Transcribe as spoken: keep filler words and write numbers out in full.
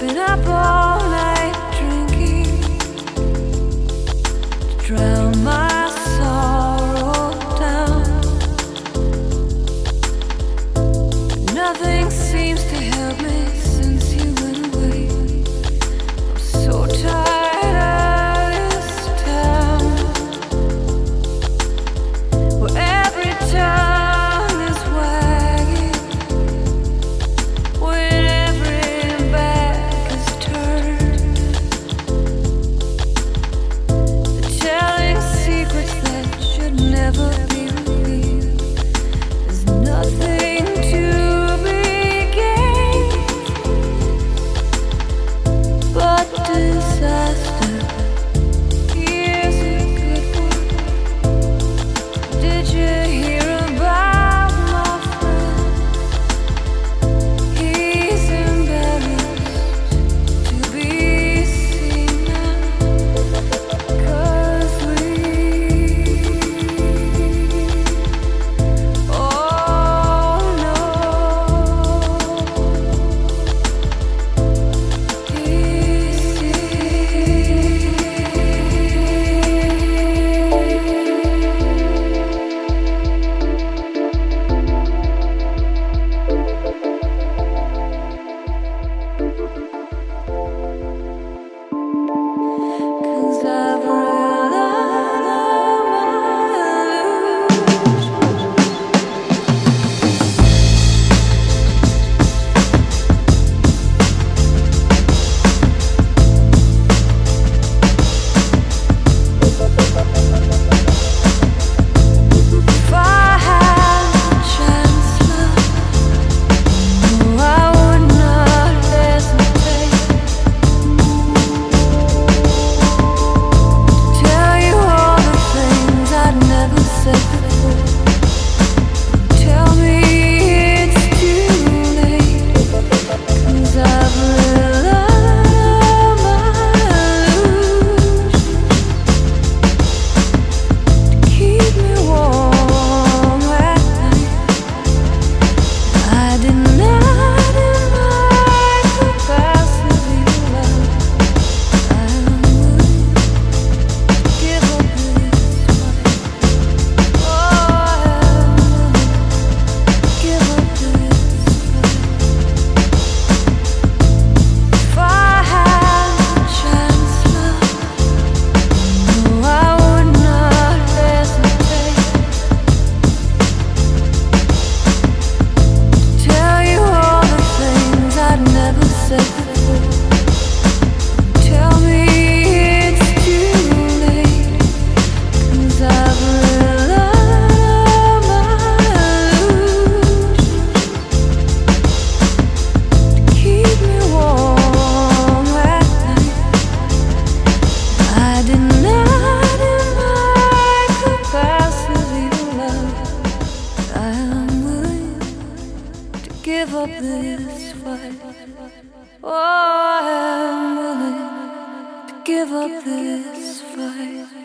Been up all night drinking to drown my sorrow down. Nothing seems to help me since you went away. I'm so tired of this town, where every tongue is wagging when every back is turned. They're telling secrets that should never be revealed. There's nothing to be gained but disaster. Here's a good one. Did you hear about my friend? He's embarrassed to be seen now, 'cause we all know Cause I've realized my If I had the chance, love, no, I would not hesitate to tell you all the things I'd never said before. Tell me it's too late, 'cause I've realized my illusion to keep me warm at night. I denied in my capacity to love. I am willing to give up this fight. Oh, I am willing to give up this fight. If I had the chance, love, no, I would not hesitate to tell you all the things I'd never said before. Tell me it's too late, 'cause I've realized my illusion to keep me warm at night. I denied in my capacity to love. I am willing to give up this fight. Oh, I am willing to give up this fight.